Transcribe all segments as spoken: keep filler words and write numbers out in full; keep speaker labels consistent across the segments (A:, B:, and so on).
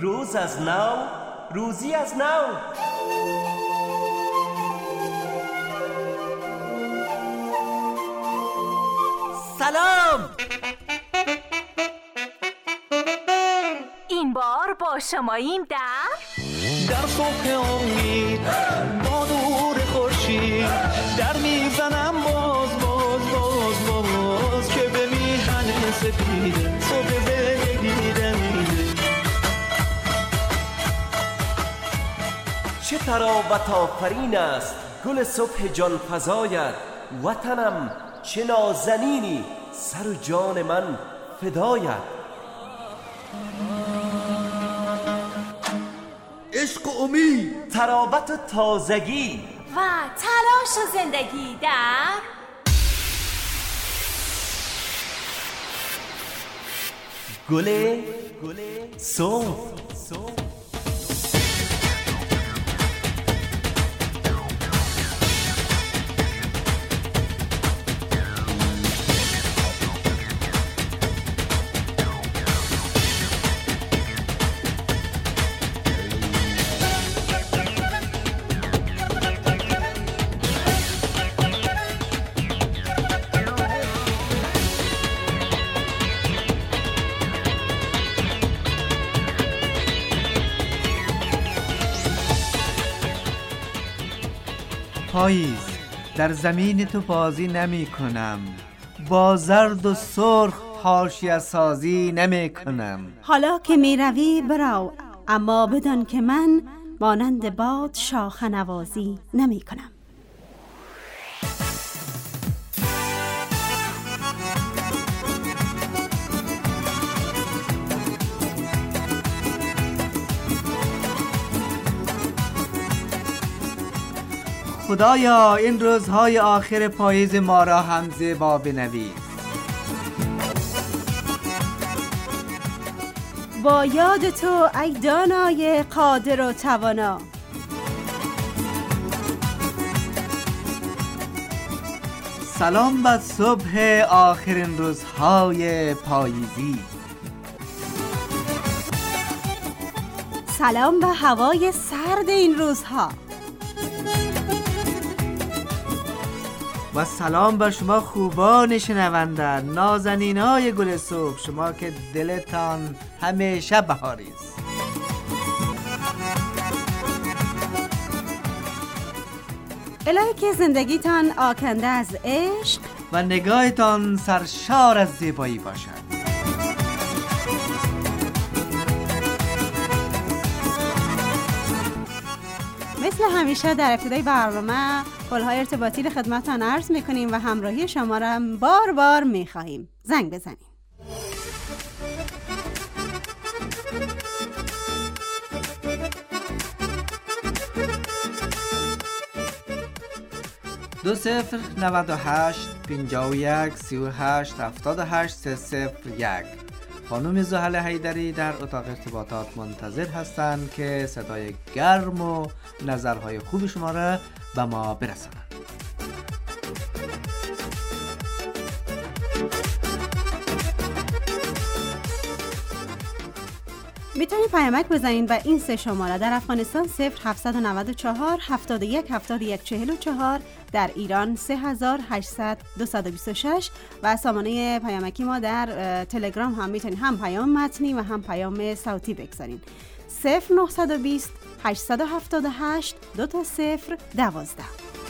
A: روز از نو، روزی از نو. سلام.
B: این بار با شماییم در
C: در صبح امید با نور خورشید در میزنم باز باز باز باز که به میهن سپیده صبح زندگی دمیده.
A: چه تراوت آفرین است گل صبح جان فزایت، وطنم چه نازنینی سر و جان من فدایت.
D: عشق و امید،
A: تراوت و تازگی
B: و تلاش و زندگی در
A: گل صبح.
E: پاییز، در زمین تو بازی نمی کنم، با زرد و سرخ حاشیه سازی نمی کنم.
F: حالا که می روی برو، اما بدان که من مانند باد شاخه نوازی نمی کنم.
E: خدایا این روزهای آخر پاییز ما را هم زیبا بنویس.
F: با یاد تو ای دانای قادر و توانا،
E: سلام بر صبح آخرین روزهای پاییزی.
F: سلام به هوای سرد این روزها.
E: و سلام بر شما خوبان شنونده، نازنینای گل صبح، شما که دلتان همیشه بهاری است.
F: الهی که زندگیتان آکنده از عشق
E: و نگاهتان سرشار از زیبایی باشد.
F: مثل همیشه در ابتدای برنامه قول‌های ارتباطی رو خدمتتان عرض می‌کنیم و همراهی شما را بار بار می‌خواهیم. زنگ بزنید.
E: دو صفر نود و هشت پنجاه و یک سی و هشت هفتاد و هشت سه صفر یک. خانم زحل حیدری در اتاق ارتباطات منتظر هستند که صدای گرم و نظرهای خوب شما را به ما برسانند.
F: میتونید پیامک بزنید به این سه شماره. در افغانستان صفر هفتصد و نود و چهار هفتاد و یک هفتاد و یک چهل و چهار، در ایران سه هزار و هشتصد دویست و بیست و شش و سامانه پیامکی ما در تلگرام هم میتونید هم پیام متنی و هم پیام صوتی بگذارید. صفر نهصد و بیست هشتصد و هفتاد و هشت دو تا صفر دوازده.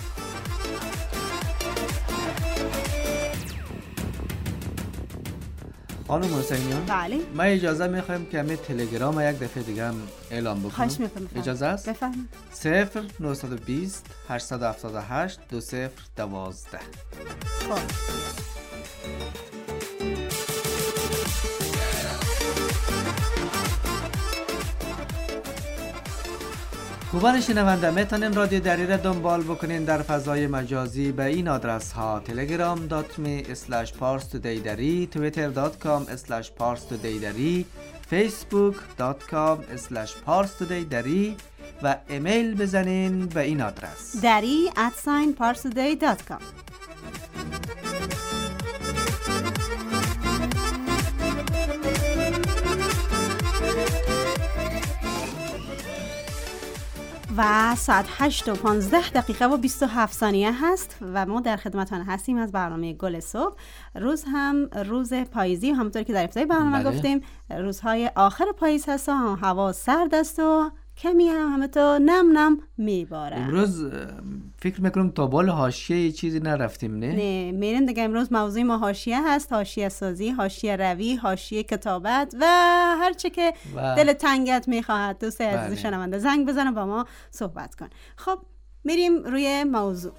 E: خانم حسینیان،
F: بله.
E: ما اجازه میخوایم که همه تلگرام یک دفعه دیگه هم اعلام بکنیم.
F: خواهش میکنم.
E: اجازه است؟
F: بفرمایید.
E: صفر نهصد و بیست هشتصد و هفتاد و هشت دو صفر دوازده.
F: خب.
E: خوبان شنونده، میتونین رادیو دری را دنبال بکنین در فضای مجازی به این آدرس ها: تلگرام دات می اسلش پارس تودی دری، تویتر دات کام اسلش پارس تودی دری، فیسبوک دات کام اسلش پارس تودی دری و ایمیل بزنین به این آدرس
F: دری ات ساین پارسودی دات کام. و ساعت هشت و پانزده دقیقه و بیست و هفت ثانیه هست و ما در خدمتتان هستیم از برنامه گل صبح. روز هم روز پاییزی، همونطور که در ابتدای برنامه بله. گفتیم روزهای آخر پاییز هست و هوا سرد است و کمی هم همه تا نم نم میباره.
E: امروز فکر میکنم تا بال حاشیه چیزی نرفتیم نه؟
F: نه میریم دیگه. امروز موضوع ما حاشیه هست، حاشیه سازی، حاشیه روی، حاشیه کتابت و هر چه که و... دل تنگت میخواهد. دوست عزیز بله. شنونده زنگ بزنه با ما صحبت کن. خب میریم روی موضوع.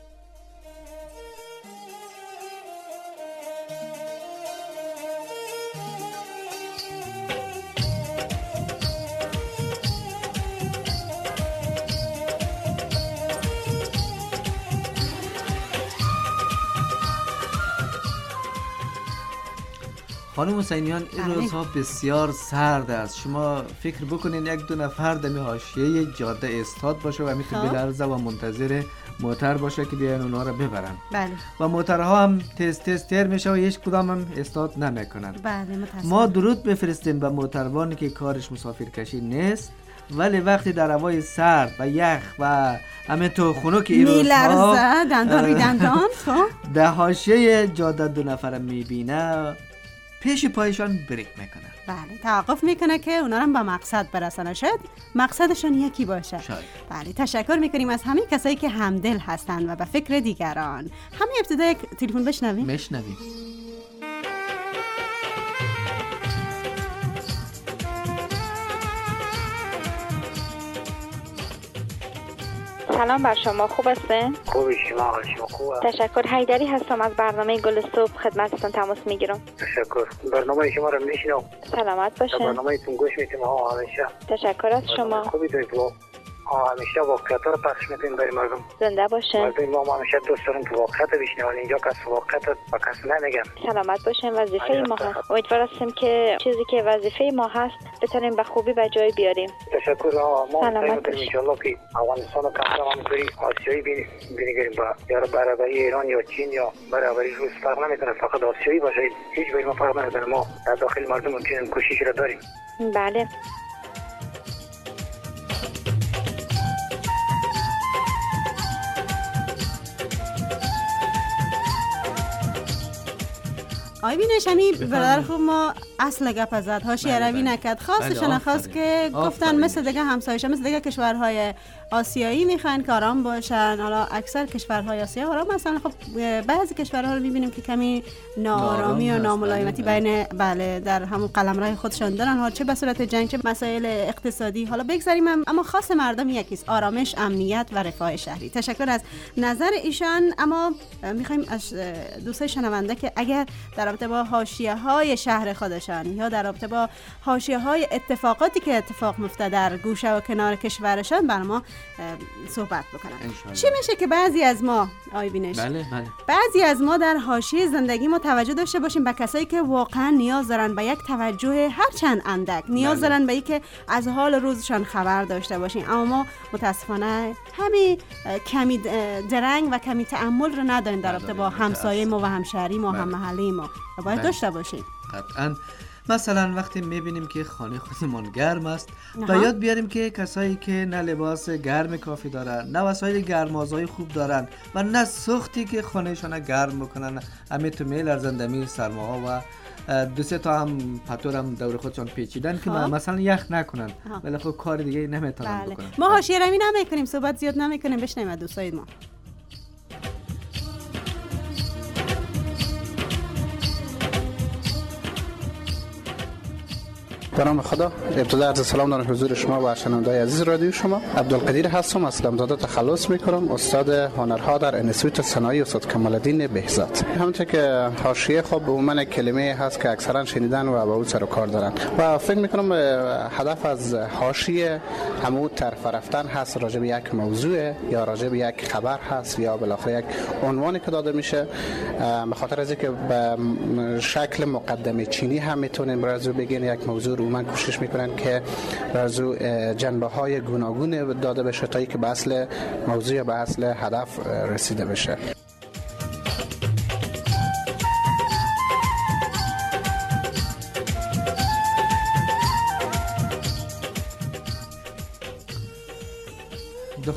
E: خانم حسینیان این روزها بسیار سرد است. شما فکر بکنین یک دو نفر دمی حاشیه جاده استاد باشه و میتونه بلرزه و منتظر موتر باشه که بیان اونا رو ببرن.
F: بله.
E: و موترها هم تز تز تر میشه و هیچ کدام هم استاد نمیکنن.
F: بله متاسفم.
E: ما درود بفرستیم به موتروانی که کارش مسافرکشی نیست ولی وقتی در هوای سرد و یخ و همه تو خنک این روزها
F: میلرزه دندان روی دندان
E: در حاشیه جاده دو نفر میبینه پیش پایشان بریک میکنه.
F: بله توقف میکنه که اونا رو به مقصد برسانه. شاید مقصدشون یکی باشه.
E: شاید.
F: بله تشکر میکنیم از همه کسایی که همدل هستن و به فکر دیگران. همه ابتدا یک تلفن بشنویم.
E: میشنویم.
G: سلام بر شما، خوب هستین؟
H: خوبی شما، حال شما خوبه؟
G: تشکر. حیدری هستم از برنامه گل صبح، خدمتتون تماس میگیرم.
H: تشکر. برنامه شما رو میشنم.
G: سلامت باشین.
H: برنامه‌تون گوش میدم ها همیشه.
G: تشکر از شما.
H: خوبی تو همیشه واقعیت رو پخش میکنیم برای مردم.
G: زنده باشین.
H: مردم ما همیشه دوست داریم که واقعیت بشنون. اینجا کس واقعیت با کس نمیگن.
G: سلامت باشین. وظیفه ما هست. امیدوار هستیم که چیزی که وظیفه ما هست بتونیم به خوبی به جای بیاریم.
H: تشکر. ما سلامت باشین. ان شاء الله که افغانستان و کشور هم بری آسیایی بینیگریم با یا برابری ایران یا چین یا برابری روس فرق نمیکنه، فقط آسیایی باشه. هیچ بری ما فرق نمیکنه. ما در داخل مردم ممکن کوشش را داریم.
G: بله.
F: آی بینشانی برادر خوب ما اصل گپ ازد حاشیه روی نکرد. خواستش نخواست که گفتن مثل دیگه همسایشه مثل دیگه کشورهای آسیایی میخوان که آرام باشن. حالا اکثر کشورهای آسیا آرام هستن. خب بعضی کشورها رو میبینیم که کمی ناآرامی و ناملایمتی بین بله در همون قلمرو خودشان دارن، ها چه به صورت جنگ چه مسائل اقتصادی. حالا بگذاریم هم. اما خاص مردم یکیست، آرامش، امنیت و رفاه شهری. تشکر از نظر ایشان. اما میخوایم از دوستای شنونده که اگر در رابطه با حاشیه‌های شهر خودشان یا در رابطه با حاشیه‌های اتفاقاتی که اتفاق میفته در گوشه و کنار کشورشان بر ما صحبت بکنن. چی میشه که بعضی از ما آی بینش
E: بله بله
F: بعضی از ما در حاشیه زندگی ما توجه داشته باشیم به کسایی که واقعا نیاز دارن به یک توجه هرچند اندک، نیاز بله. دارن به اینکه از حال روزشان خبر داشته باشیم. اما ما متاسفانه همین کمی درنگ و کمی تأمل رو نداریم در رابطه با همسایه ما و همشهری ما و هم محله ما و باید بله. داشته باشیم.
E: قطعاً. مثلا وقتی میبینیم که خانه خودمان گرم است و یاد بیاریم که کسایی که نه لباس گرم کافی دارن، نه وسایل گرمازای خوب دارن و نه سوختی که خانهشان گرم بکنن، همه تو میلرزن دمی سرماها و دو سه تا هم پتور هم دور خودشان پیچیدن که مثلا یخ نکنن ولی خب کار دیگه نمیتونن بله. بکنن.
F: ما حاشیه روی نمیکنیم، صحبت زیاد نمیکنیم. بشنویم دوستای ما.
I: به نام خدا. ابتدا عرض سلام دارم حضور شما و شنونده‌های عزیز رادیو شما. عبدالقدیر هستم، از اسلامزاده تخلص میکنم، استاد هنرها در انستیتوت صنایع استاد کمال‌الدین بهزاد. همونطور که حاشیه خب عموما کلمه هست که اکثرا شنیدن و با او سر و کار دارن و فکر میکنم هدف از حاشیه همون طرف رفتن هست، راجع به یک موضوع یا راجع به یک خبر هست یا بالاخره یک عنوانی که داده میشه. به خاطر از اینکه به شکل مقدمه چینی هم میتونیم برازو بگین یک موضوع من کوشش میکنن که برزو جنبه های گوناگون داده بشه تا اینکه به اصل موضوع یا به اصل هدف رسیده بشه.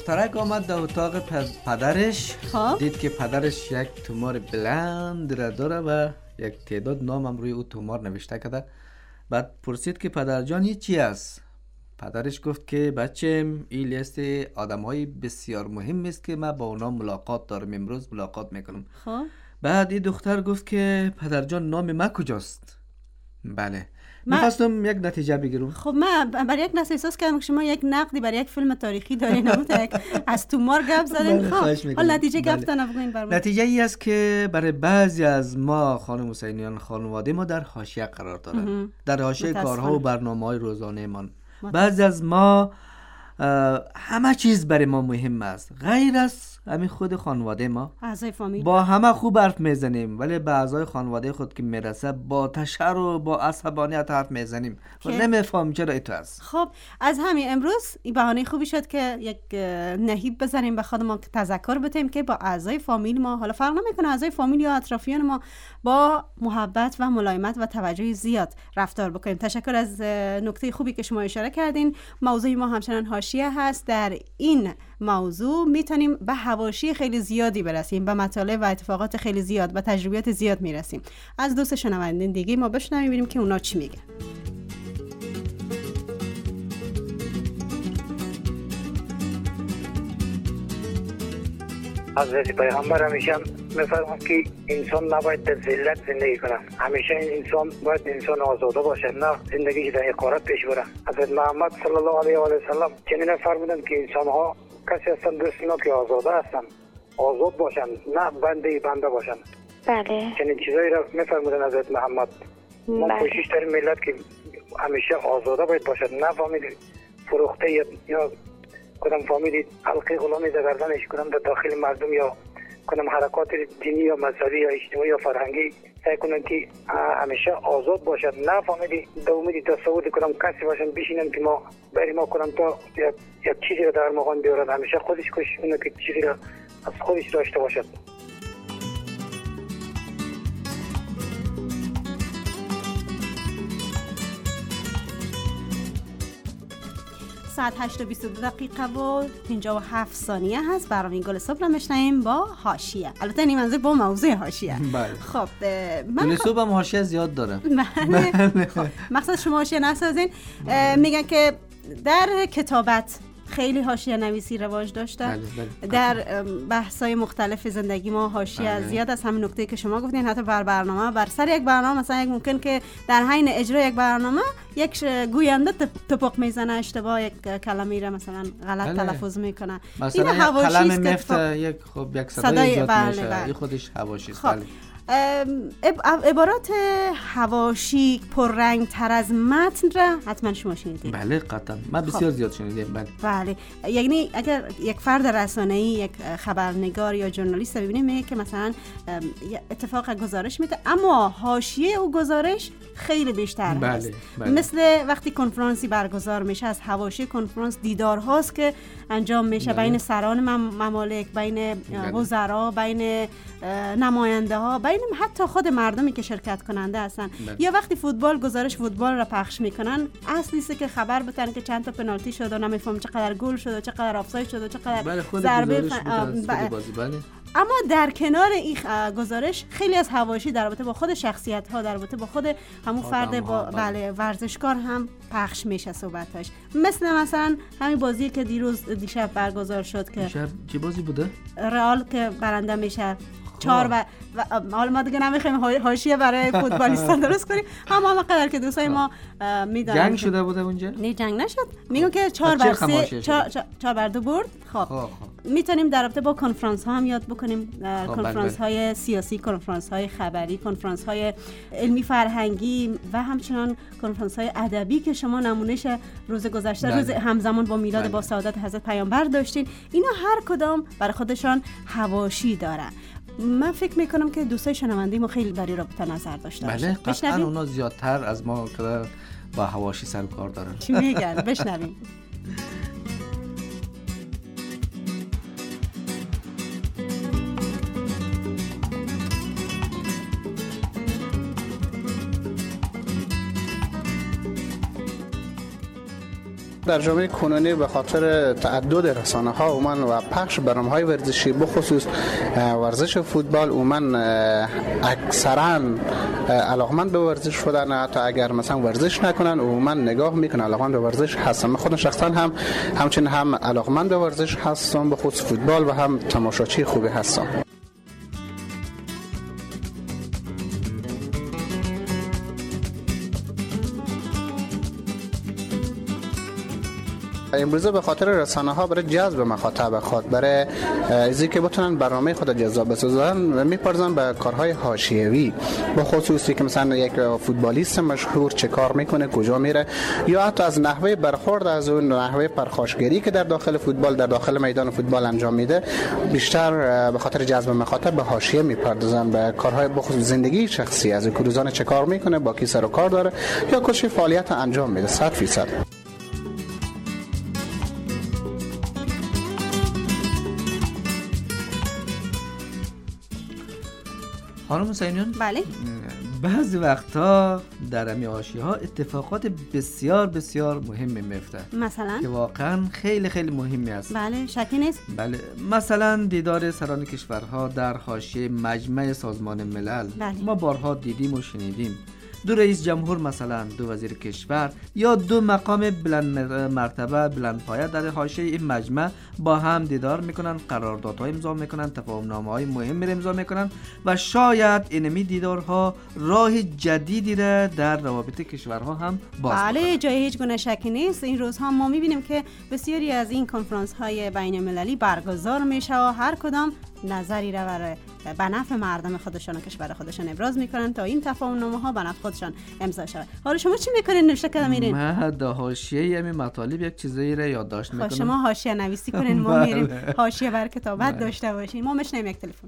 E: دخترک آمد در اتاق پدرش.
F: خب
E: دید که پدرش یک تومار بلند را داره و یک تعداد نامم روی او تومار نوشته کرده. بعد پرسید که پدر جان این چی است؟ پدرش گفت که بچم این لیست آدم‌های بسیار مهم است که من با اونا ملاقات دارم، امروز ملاقات میکنم.
F: خب
E: بعد این دختر گفت که پدر جان نام من کجاست؟ بله میخواستم یک نتیجه بگیرم.
F: خب من برای یک نفس احساس کردم که شما یک نقدی برای یک فیلم تاریخی دارین، نموده از تومار گپ زدین. خب حالا نتیجه گفتن بگوین برام.
E: نتیجه ای است که برای بعضی از ما خانم حسینیان خانواده ما در حاشیه قرار دارند، در حاشیه کارها و برنامه‌های روزانه ما. بعضی از ما همه چیز برای ما مهم است، غیر از همین خود خانواده ما.
F: اعضای فامیل
E: با همه خوب حرف میزنیم ولی به اعضای خانواده خود که میرسه با تشر و با عصبانیت حرف میزنیم و نمیفهمیم چرا ایتو است.
F: خب از همین امروز این بهانه خوبی شد که یک نهیب بزنیم به خودمون که تذکر بدیم که با اعضای فامیل ما، حالا فرق نمیکنه اعضای فامیل یا اطرافیان ما، با محبت و ملایمت و توجه زیاد رفتار بکنیم. تشکر از نکته خوبی که شما اشاره کردین. موضوع ما همچنان حاشیه هست. در این موضوع میتونیم به حواشی خیلی زیادی برسیم، به مطالب و اتفاقات خیلی زیاد، به تجربیات زیاد میرسیم. از دوست شنوندگان دیگه ما بشنویم ببینیم که اونا چی میگن.
H: حضرت پیغمبر همیشه میفرماید که انسان نباید در ذلت زندگی کنه، همیشه این انسان باید انسان آزاده باشه، نه زندگی در اقارت پیش بره. حضرت محمد صلی الله علیه و آله و سلم چنین فرمودند که انسان ها کسی هستند دوستنا که آزاده هستند، آزاد باشند، نه بنده بنده باشند.
G: بله
H: چنین چیزایی را میفرمودند حضرت محمد. ما
G: بله.
H: کوشش داریم ملت که همیشه آزاده باید باشد، نه فامیل فروخته یا کدام فامیلی حلقه غلامی در گردنش کنم در داخل مردم یا کنم حرکات دینی یا مذهبی یا اجتماعی یا فرهنگی سعی کنم که همیشه آزاد باشد، نه فامیلی در امید تصور کنم کسی باشن بشینن که ما برای ما کنم تا یک چیزی را در مقام بیارد. همیشه خودش کوشش کنه که چیزی را از خودش داشته باشد.
F: ساعت هشت و بیست و دو دقیقه و پنجاه و هفت ثانیه هست. برنامه گل صبح را میشنویم با حاشیه. البته این منظور با موضوع حاشیه.
E: بله.
F: خب من
E: گل صبح هم حاشیه زیاد داره.
F: بله. خب مقصد شما حاشیه نسازین. میگن که در کتابت خیلی حاشیه نویسی رواج داشته.
E: بله بله.
F: در بحث‌های مختلف زندگی ما حاشیه بله. زیاد از همین نکته که شما گفتین، حتی بر برنامه بر سر یک برنامه مثلا یک ممکن که در حین اجرای یک برنامه یک گوینده توپق میزنه، اشتباه یک کلمه را مثلا غلط بله. تلفظ میکنه.
E: مثلا یک کلمه مفت یک خب یک صدای ایجاد بله میشه. بله. این خودش حواشی است.
F: خب. عبارات حواشی پررنگ تر از متن را حتما شما شنیدید.
E: بله قطعا من بسیار خب. زیاد شنیدم. بله
F: بله. یعنی اگر یک فرد رسانه‌ای، یک خبرنگار یا ژورنالیست ببینیم میگه که مثلا اتفاق گزارش میده اما حاشیه او گزارش خیلی بیشتر بله. هست. بله. مثل وقتی کنفرانسی برگزار میشه، از حواشی کنفرانس دیدارهاست که انجام میشه بله. بین سران ممالک، بین وزرا، بین نماینده ها، بین حتی خود مردمی که شرکت کننده هستن بله. یا وقتی فوتبال گزارش فوتبال را پخش میکنن، اصلی است که خبر بدن که چند تا پنالتی شد و نمیفهم چقدر گل شد و چقدر آفساید شد و چقدر
E: بله
F: ضربه
E: ب... بازی بله.
F: اما در کنار این گزارش خیلی از حواشی در رابطه با خود شخصیت ها، در رابطه با خود همون فرد با بله ورزشکار هم پخش میشه صحبتاش. مثل مثلا همین بازی که دیروز دیشب برگزار شد که
E: دیشب چه بازی بوده؟
F: رئال که برنده میشه چهار و حالا ما دیگه نمیخوایم حاشیه برای فوتبالیستان درست کنیم، هم هم قدر که دوستای ما میدونن
E: جنگ شده بوده اونجا؟
F: نه جنگ نشد. میگم که چهار بر سه چهار بر دو برد. خب میتونیم در رابطه با کنفرانس ها هم یاد بکنیم، کنفرانس های سیاسی، کنفرانس های خبری، کنفرانس های علمی فرهنگی و همچنان کنفرانس های ادبی که شما نمونهش روز گذشته بله. روز همزمان با میلاد بله. با سعادت حضرت پیامبر داشتین. اینا هر کدام برای خودشان حواشی دارن. من فکر میکنم که دوستای شنونده ما خیلی در این رابطه نظر داشته باشن.
E: بله قطعا اونا زیادتر از ما که با حواشی سر کار دارن.
F: چی میگن؟ بشنویم.
I: در جامعه کنونی به خاطر تعدد رسانه‌ها اومن و پخش برنامه‌های ورزشی بخصوص ورزش فوتبال اومن اکثرا علاقمند به ورزش شدن، حتی اگر مثلا ورزش نکنن اومن نگاه میکنن علاقمند به ورزش هستن. من خودم شخصا هم همچنین هم علاقمند به ورزش هستم به خصوص فوتبال و هم تماشاچی خوبی هستم. امروزه به خاطر رسانه ها برای جذب مخاطب خود، برای اینکه که بتونن برنامه خود جذاب بسازن میپرزن به کارهای حاشیه‌ای، به خصوصی که مثلا یک فوتبالیست مشهور چه کار میکنه، کجا میره، یا حتی از نحوه برخورد از اون نحوه پرخاشگری که در داخل فوتبال در داخل میدان فوتبال انجام میده، بیشتر به خاطر جذب مخاطب به حاشیه میپردازن، به کارهای به خصوص زندگی شخصی، از روزانه چه کار میکنه، با کی سر و کار داره یا کجا فعالیت انجام میده. صد فیصد
E: خانم حسینیان،
F: بله،
E: بعضی وقتا در امی حاشیه ها اتفاقات بسیار بسیار مهمی میفته،
F: مثلا
E: که واقعا خیلی خیلی مهمی است.
F: بله، شکی نیست.
E: بله، مثلا دیدار سران کشورها در حاشیه مجمع سازمان ملل.
F: بله.
E: ما بارها دیدیم و شنیدیم دو رئیس جمهور، مثلا دو وزیر کشور یا دو مقام بلند مرتبه بلند پایه در حاشیه این مجمع با هم دیدار میکنن، قراردادها امضا میکنن، تفاهم‌نامه‌های مهم رو امضا میکنن و شاید اینمی دیدارها راه جدیدی را در روابط کشورها هم باز میکنن.
F: بله، جای هیچ گونه شکی نیست. این روزها ما میبینیم که بسیاری از این کنفرانس های بین المللی برگزار میشه و هر کدام نظری را برای به نفع مردم خودشان و کشور خودشان ابراز میکنن تا این تفاهم‌نامه ها به نفع خودشان امضا شود. حالا شما چی میکنین؟ نوشته کردم میرین؟
E: من در حاشیه همین مطالب یک چیزایی را یادداشت میکنم.
F: شما حاشیه نویسی کنین، ما میریم حاشیه بر کتابت داشته باشین. ما میشنیم یک تلفن.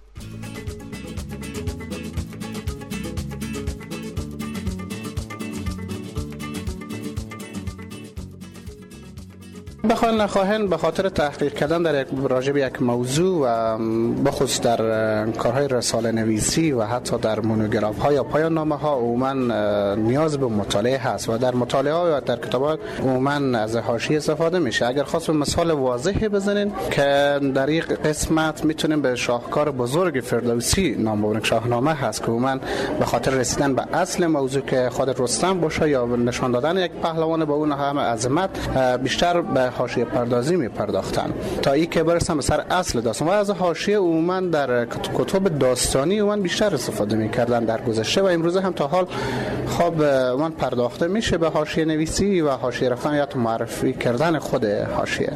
I: بخواین نخواهین به خاطر تحقیق کردن در یک راجع به یک موضوع و بخصوص در کارهای رساله نویسی و حتی در مونوگراف ها یا پایان نامه ها عموما نیاز به مطالعه هست و در مطالعه ها و در کتابات عموما از حاشیه استفاده میشه. اگر خواست مثال واضحی بزنین که در این قسمت میتونیم به شاهکار بزرگ فردوسی نام ببریم، شاهنامه هست که عموما به خاطر رسیدن به اصل موضوع که خود رستم باشه یا نشان دادن یک پهلوان با اون همه عظمت بیشتر به حاشیه پردازی می پرداختن تا ای که برسن به سر اصل داستان. و از حاشیه عموما در کتب داستانی عموما بیشتر استفاده میکردن در گذشته و امروزه هم تا حال خوب عموما پرداخته میشه به حاشیه نویسی و حاشیه رفتن یا معرفی کردن خود حاشیه.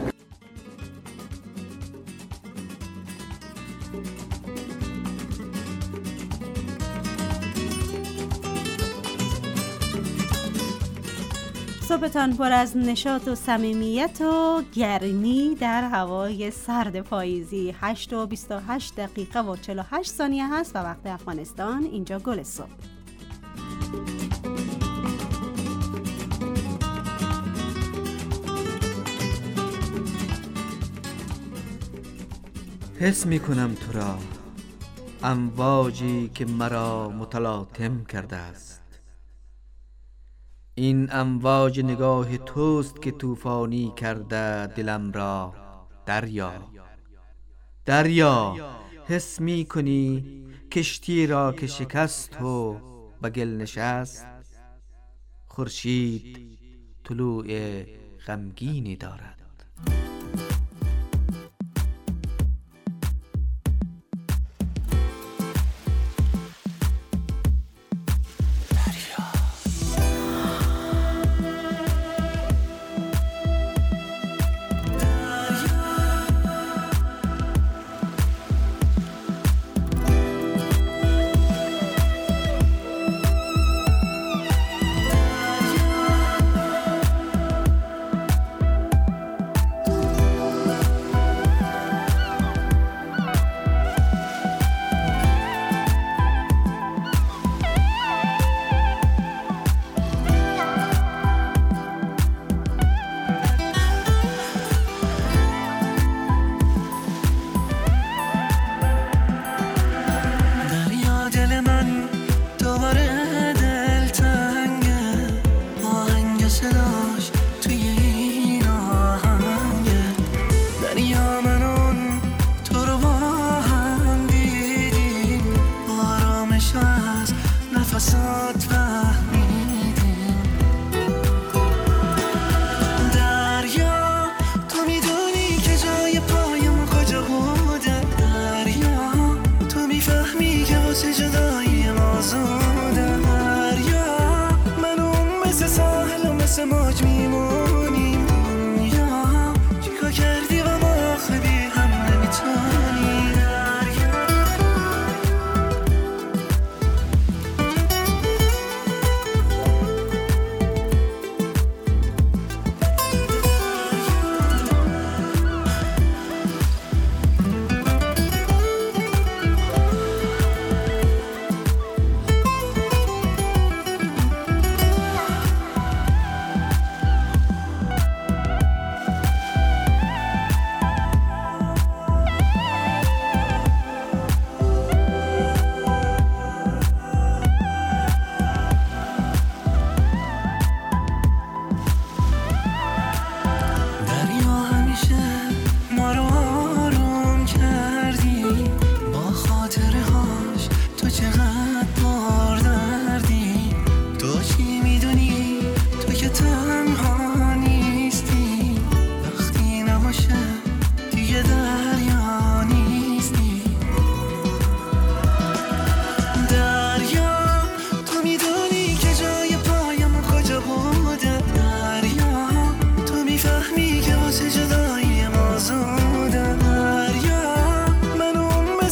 F: صبحتان پر از نشاط و صمیمیت و گرمی در هوای سرد پاییزی. هشت و بیست و هشت دقیقه و چهل و هشت ثانیه هست و وقت افغانستان. اینجا گل صبح.
E: حس میکنم تو را، امواجی که مرا متلاطم کرده است. این امواج نگاه توست که طوفانی کرده دلم را. دریا دریا، حس می کنی کشتی را که شکست و به گل نشست. خورشید طلوع غمگینی دارد.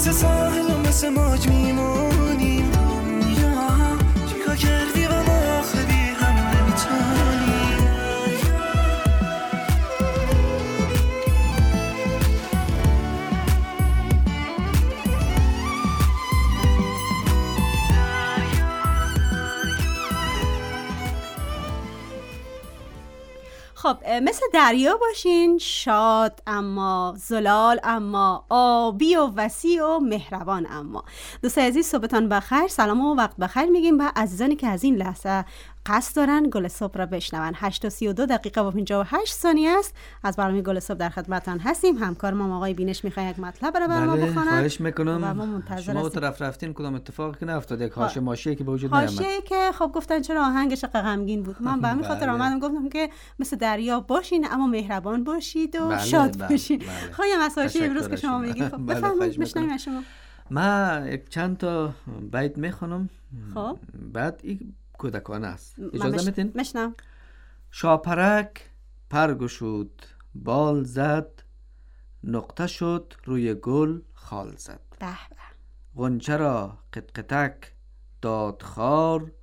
C: مثل ساحل و مثل موج میمونیم یا چیکار کردی و ما آخه بی هم نمیتونیم.
F: خب مثل دریا باشین، شاد اما زلال اما آبی و وسیع و مهربان. اما دوستان عزیز صبحتان بخیر، سلام و وقت بخیر میگیم به عزیزانی که از این لحظه قصد دارن گل صبح را بشنون. هشت و سی و دو دقیقه و پنجاه و هشت ثانیه است از برنامه گل صبح در خدمتتان هستیم. همکار ما آقای بینش میخواد یک مطلب برای ما بخونه.
E: خواهش میکنم.
F: و ما منتظر
E: شما
F: هستیم.
E: طرف رفتین کدام اتفاقی که نافتاد؟ یک حاشیه ماشیه که به وجود نیامد.
F: حاشیه که خب گفتن چرا آهنگش غمگین بود. من به همین خاطر آمدم گفتم که مثل دریا باشین اما مهربان باشید و
E: بله،
F: شاد
E: بله،
F: باشین.
E: بله.
F: خواهیم از حاشیه امروز که شما میگید خب
E: بله،
F: بفرمایید بشنویم از شما.
E: من یک چند تا بیت میخونم.
F: خب
E: بعد این کودکانه است. اجازه میتین؟
F: مشنم.
E: شاپرک پر گشود بال زد، نقطه شد روی گل خال زد.
F: به به.
E: غنچه را قطقطک داد خار،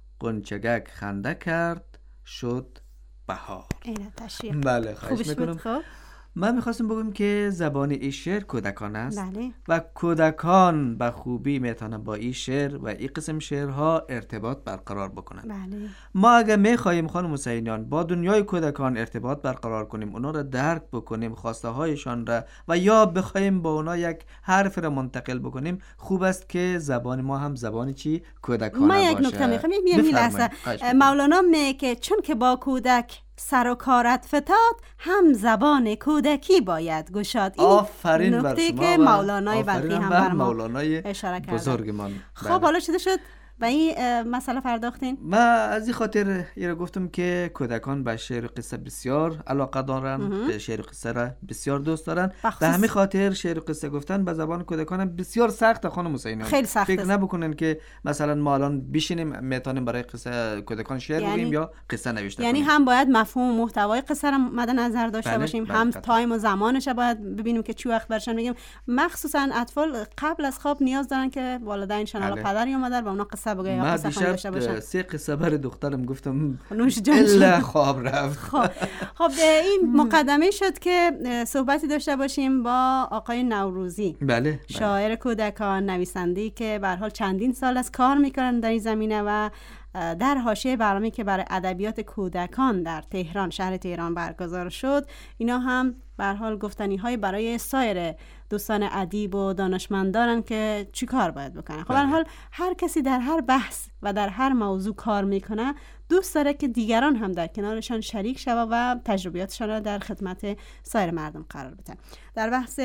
E: غنچگک خنده کرد شد بهار.
F: اینه تشریح.
E: بله خواهش میکنم.
F: خب
E: من میخواستم بگم که زبان این شعر کودکان است.
F: بله.
E: و کودکان به خوبی میتونن با این شعر و این قسم شعرها ارتباط برقرار بکنن.
F: بله.
E: ما اگه میخواهیم خانم حسینیان با دنیای کودکان ارتباط برقرار کنیم، اونا را درک بکنیم، خواسته هایشان را، و یا بخوایم با اونا یک حرف را منتقل بکنیم، خوب است که زبان ما هم زبان چی کودکانه باشه.
F: ما یک نکته میخوام میگم این لحظه مولانا میگه که چون که با کودک سر و کارت فتاد، هم زبان کودکی باید گشاد. این
E: آفرین بر
F: نکته
E: شما
F: که
E: و
F: مولانای بلخی هم بر ما
E: مولانای
F: اشاره کرده.
E: بزرگمان.
F: خب حالا چه شد و این مسئله پرداختین؟
E: من از این خاطر ایرا گفتم که کودکان به شعر و قصه بسیار علاقه دارن، به شعر و قصه را بسیار دوست دارن. به همین خاطر شعر و قصه گفتن به زبان کودکان بسیار سخته خانم حسینی.
F: خیلی سخته.
E: فکر نبکنن که مثلا ما الان بشینیم میتونیم برای قصه کودکان شعر
F: یعنی...
E: بگیم یا قصه نوشته
F: یعنی
E: کنیم.
F: هم باید مفهوم و محتوای قصه را مد نظر داشته
E: بله،
F: باشیم،
E: بله،
F: هم
E: بله.
F: تایم و زمانش باید ببینیم که چی وقت برشن بگیم. مخصوصا اطفال قبل از خواب نیاز دارن که والدینشون
E: بله.
F: حالا پدر یا مادر به اونا قصه بگه یا قصه خوانده داشته باشن.
E: سه قصه برای دخترم گفتم
F: نوش جان.
E: الا خواب رفت.
F: خب خب این مقدمه شد که صحبتی داشته باشیم با آقای نوروزی.
E: بله.
F: شاعر کودکان، نویسنده‌ای که به هر حال چندین سال از کار میکنن در این زمینه و در حاشیه برنامه‌ای که برای ادبیات کودکان در تهران، شهر تهران برگزار شد، اینا هم به هر حال گفتنی‌های برای سایر دوستان ادیب و دانشمندان که چی کار باید بکنن. خب به هر حال هر کسی در هر بحث و در هر موضوع کار میکنه دوست داره که دیگران هم در کنارشان شریک شوند و تجربیاتشان را در خدمت سایر مردم قرار بدن. در بحث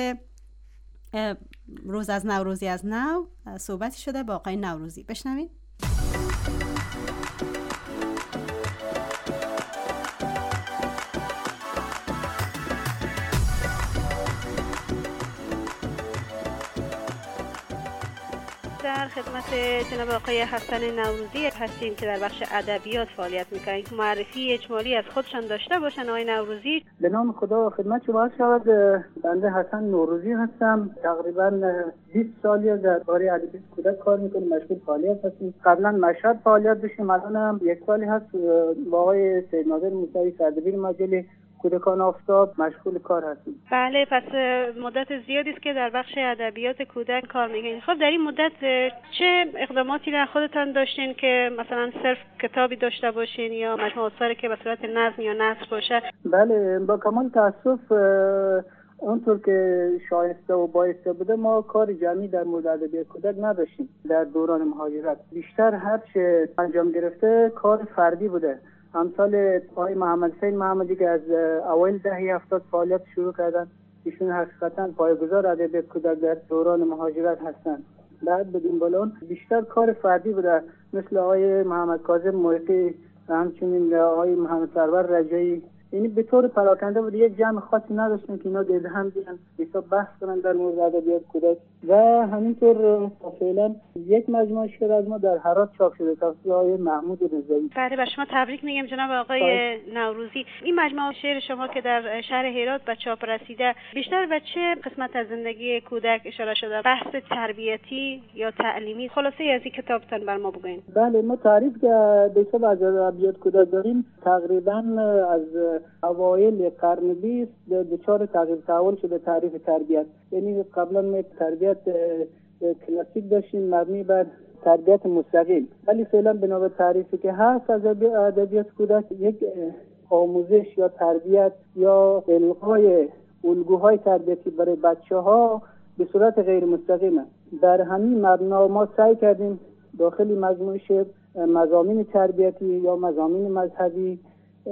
F: روز از نوروزی از نو صحبتی شده با آقای نوروزی. بشنوید.
G: در خدمت جناب آقای حسن نوروزی هستیم که در بخش ادبیات فعالیت میکنن. معرفی اجمالی از خودشان داشته باشن. آقای نوروزی.
H: به نام خدا خدمت شما عرض شود. بنده حسن نوروزی هستم. تقریبا بیست سالی در باره ادبیات کودک کار میکنم، مشغول فعالیت هستیم. قبلا مشهد فعالیت داشتیم، الان هم یک سالی هست با آقای سید ناظر موسوی سردبیر مجله کودکان آفتاب مشغول کار هستیم.
G: بله، پس مدت زیادی است که در بخش ادبیات کودک کار میکنید. خب در این مدت چه اقداماتی را خودتان داشتین که مثلا صرف کتابی داشته باشین یا مجموعه آثاری که به صورت نظم یا نثر باشه؟
H: بله، با کمال تاسف اونطور که شایسته و بایسته بوده ما کار جمعی در مورد ادبیات کودک نداشتیم. در دوران مهاجرت بیشتر هر چه انجام گرفته کار فردی بوده. امثال آقای محمد حسین محمدی که از اوایل دهه هفتاد فعالیت شروع کردن، ایشون حقیقتا پایه‌گذار ادبیات کودک در دوران مهاجرت هستند. بعد بدون بالون بیشتر کار فردی بوده، مثل آقای محمد کاظم محقی و همچنین آقای محمد سرور رجایی
J: یعنی به طور پراکنده بود، یک جمع خاصی نداشتن که اینا گرد هم بیان حساب بحث کنن در مورد ادبیات کودک. و همینطور فعلا یک مجموعه شعر از ما در هرات چاپ شده توسط آقای محمود رضایی.
G: بله، به شما تبریک میگم جناب آقای باید. نوروزی. این مجموعه شعر شما که در شهر هرات به چاپ رسیده بیشتر به چه قسمت از زندگی کودک اشاره شده؟ بحث تربیتی یا تعلیمی؟ خلاصه از این کتابتون بر ما بگوین.
J: بله، ما تعریف که به حساب از ادبیات کودک داریم تقریبا از اوایل قرن بیست دچار تغییر تحول شده تعریف تربیت. یعنی قبلا ما تربیت کلاسیک داشتیم مبنی بر تربیت مستقیم، ولی فعلا بنا به تعریفی که هست از ادبیات کودک یک آموزش یا تربیت یا القای الگوهای تربیتی برای بچه‌ها به صورت غیر مستقیمه. در همین مبنا ما سعی کردیم داخل مجموعه شعر مضامین تربیتی یا مضامین مذهبی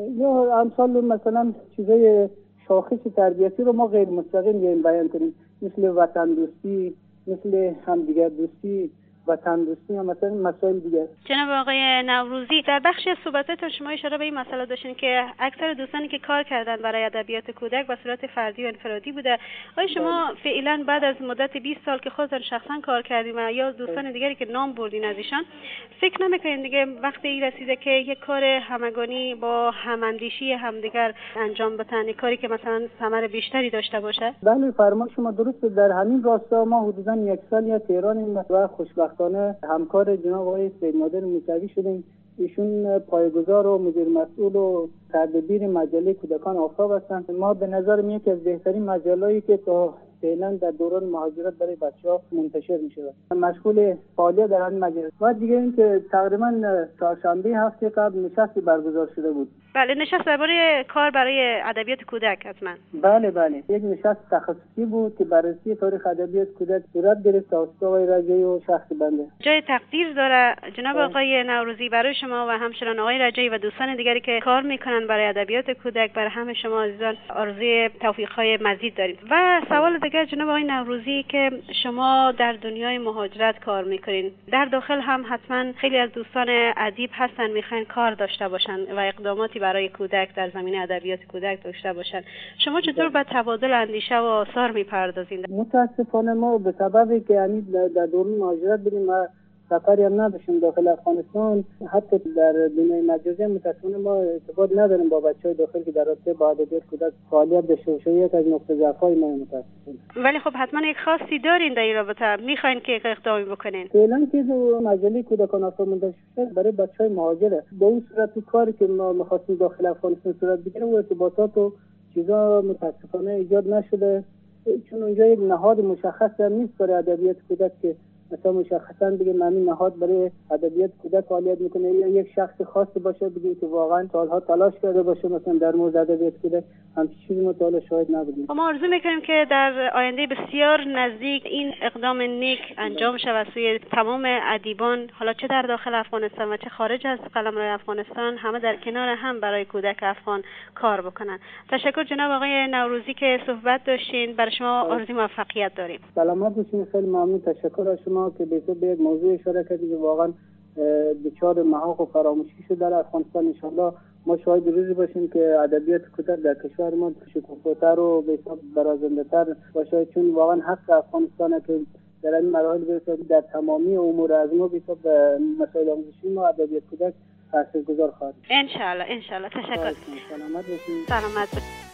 J: یا امثال مثلا چیزای شاخص تربیتی رو ما غیر مستقیم بیان کنیم، مثل وطن دوستی، مثل همدیگر دوستی، وطن دوستی یا مثلا مسائل دیگه.
G: جناب آقای نوروزی، در بخشی از صحبتاتون شما اشاره به این مسئله داشتین که اکثر دوستانی که کار کردن برای ادبیات کودک به صورت فردی و انفرادی بوده. آیا شما فعلا بعد از مدت بیست سال که خودتون شخصا کار کردین و یا دوستان دیگری که نام بردین از ایشان، فکر نمی‌کنین دیگه وقتی رسیده که یک کار همگانی با هماندیشی همدیگر انجام بدن، کاری که مثلا ثمر بیشتری داشته باشه؟
J: بله، فرمان شما درسته. در همین راستا ما حدوداً یک سال یا تهران و خوشبختانه همکار جناب آقای سید نادر موسوی شدیم. ایشون پایه‌گذار و مدیر مسئول و سردبیر مجله کودکان آفتاب هستند. ما به نظر میاد که از بهترین مجله‌ای که تا فعلا در دوران مهاجرت برای بچه‌ها منتشر میشه. مشغول فعالیت در این مجله. و دیگه این که تقریبا چهارشنبه هفته قبل نشستی برگزار شده بود.
G: بله، نشست درباره کار برای ادبیات کودک حتما.
J: بله بله، یک نشست تخصصی بود که بررسی تاریخ ادبیات کودک صورت گرفت توسط آقای رجایی و شخص بنده.
G: جای تقدیر داره جناب آقای نوروزی برای شما و همچنان آقای رجایی و دوستان دیگری که کار میکنن برای ادبیات کودک. برای همه شما عزیزان آرزوی توفیق‌های مزید داریم. و سوال دیگه جناب آقای نوروزی که شما در دنیای مهاجرت کار میکنین، در داخل هم حتما خیلی از دوستان ادیب هستن میخواین کار داشته باشن و اقداماتی برای کودک در زمینه ادبیات کودک داشته باشن. شما چطور به تبادل اندیشه و آثار میپردازین؟
J: متاسفانه ما به سببی که یعنی در دوران مهاجرت بودیم و سفری هم نداشتیم داخل افغانستان، حتی در دنیای مجازی متاسفانه ما ارتباط نداریم با بچهای داخل که در رابطه با ادبیات کودک فعالیت داشته باشن. یک از نقطه ضعف‌های ما متاسفانه.
G: ولی خب حتما یک خاصی دارین در این رابطه، میخواین که اقدامی بکنین؟
J: فعلا که مجله کودکان آفتاب منتشر شد برای بچهای مهاجره. با اون صورت کاری که ما می‌خواستیم داخل افغانستان صورت بگیره و ارتباطات و چیزا متاسفانه ایجاد نشده، چون اونجا یک نهاد مشخص هم نیست برای ادبیات کودک که مثلا مشخصا بگه معنی نهاد برای ادبیات کودک فعالیت میکنه یا یک شخص خاصی باشه بگه که واقعا سالها تلاش کرده باشه مثلا در مورد ادبیات کودک، همچین چیزی ما تا حالا شاهد نبودیم.
G: ما آرزو میکنیم که در آینده بسیار نزدیک این اقدام نیک انجام شود سوی تمام ادیبان، حالا چه در داخل افغانستان و چه خارج از قلمرو افغانستان، همه در کنار هم برای کودک افغان کار بکنن. تشکر جناب آقای نوروزی که صحبت داشتین. برای شما آرزوی موفقیت داریم.
J: سلامت باشین. خیلی ممنون. تشکر از شما که به به یک موضوع اشاره کردید که واقعا دچار محاق و فراموشی شده در افغانستان. ان شاءالله ما شاهد روزی باشیم که ادبیات کودک در کشور ما شکوفاتر و به حساب برازنده‌تر باشه، چون واقعا حق افغانستانه که در این مراحل به حساب در تمامی امور از ما به حساب مسائل آموزشی ما ادبیات کودک تاثیرگذار خواهد.
G: ان شاء الله ان شاء الله. تشکر.
J: سلامت باشید.
G: سلامت باشید.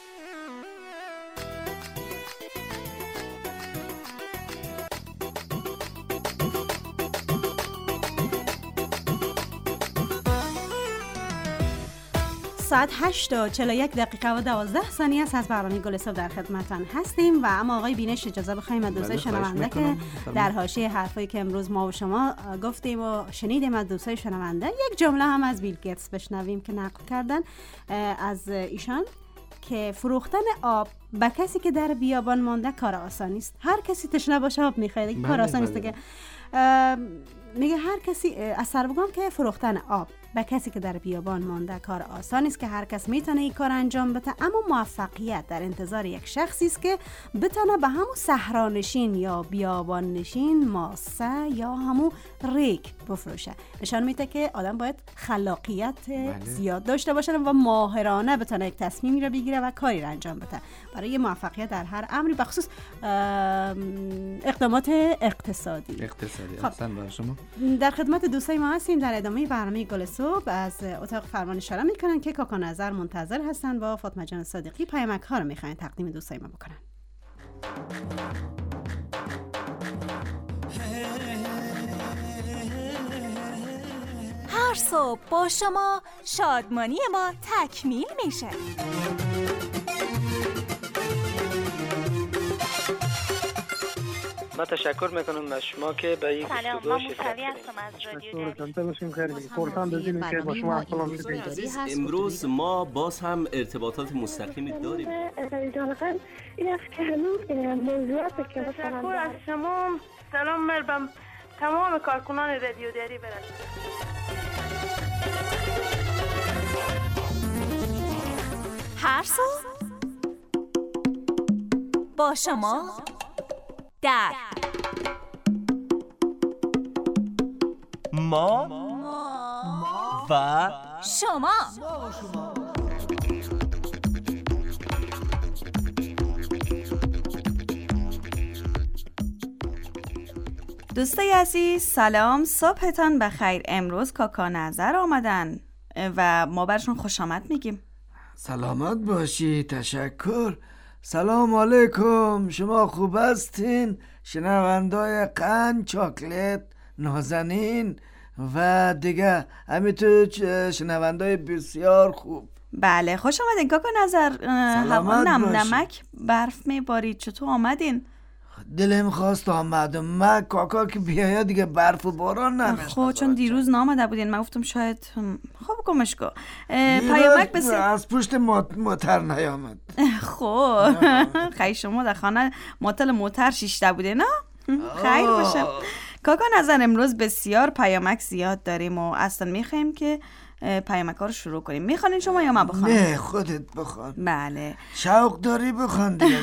F: ساعت هشت و چهل و یک دقیقه و دوازده ثانیه است. از برنامه گل صبح در خدمتتان هستیم و اما آقای بینش اجازه بخوایم از دوستای شنونده که در حاشیه حرفایی که امروز ما و شما گفتیم و شنیدیم از دوستای شنونده یک جمله هم از بیل گیتس بشنویم که نقل کردن از ایشان که فروختن آب به کسی که در بیابان مانده کار آسانی است. هر کسی تشنه باشه آب میخواد، کار آسانی است که میگه هر کسی از سربگام که فروختن آب به کسی که در بیابان مانده کار آسانی است که هر کس میتونه این کار انجام بده، اما موفقیت در انتظار یک شخصی است که بتونه به همون صحرانشین یا بیابان نشین ماسه یا همون ریک بفروشه. نشان میده که آدم باید خلاقیت بله. زیاد داشته باشه و ماهرانه بتونه یک تصمیمی رو بگیره و کاری رو انجام بده برای موفقیت در هر امری، به خصوص اقدامات اقتصادی.
E: اقتصادی.
F: خب.
E: احسن برای شما.
F: در خدمت دوستای ما هستیم در ادامه برنامه گل صبح. از اتاق فرمان اشاره میکنن که کاکا نظر منتظر هستن با فاطمه جان صادقی پیامک ها رو میخواین تقدیم دوستای ما بکنن.
B: هر صبح با شما شادمانی ما تکمیل میشه.
K: ما تشکر میکنم از شما که به این
B: سلام،
K: گفتگو
B: ما
K: شرکت
B: موسوی هستم از رادیو دری.
A: امروز ما باز هم ارتباطات مستقیمی داریم.
G: این است که هنوز موضوعاتی که تشکر از شما. سلام مربم تمام کارکنان رادیو دری برسید.
B: هر صبح با شما در
A: ما و
B: شما.
L: دوستای عزیز سلام، صبحتان بخیر. امروز کاکا نظر آمدن و ما برشون خوش آمد میگیم.
D: سلامت باشی. تشکر. سلام علیکم. شما خوب هستین؟ شنوندای قند چاکلت نازنین و دیگه همینطور شنوندای بسیار خوب.
L: بله خوش آمدین کاکا نظر. هوا نم نمک برف میبارید، چطور آمدین؟
D: دلم خواست آمدم. من کاکا که بیاید دیگه برف و باران نمیشه.
L: خب چون دیروز نامده بودین من گفتم شاید خب گمش کن. پیامک بسید
D: از پشت موتر نیامد.
L: خب خیلی شما در خانه ماتل موتر شیشته بوده نه؟ خیر باشه. کاکا نظر امروز بسیار پیامک زیاد داریم و اصلا میخوایم که پیامک ها رو شروع کنیم. میخوانین شما یا من بخوانم؟
D: نه خودت بخوان.
L: بله
D: شوق داری بخوان دیگه.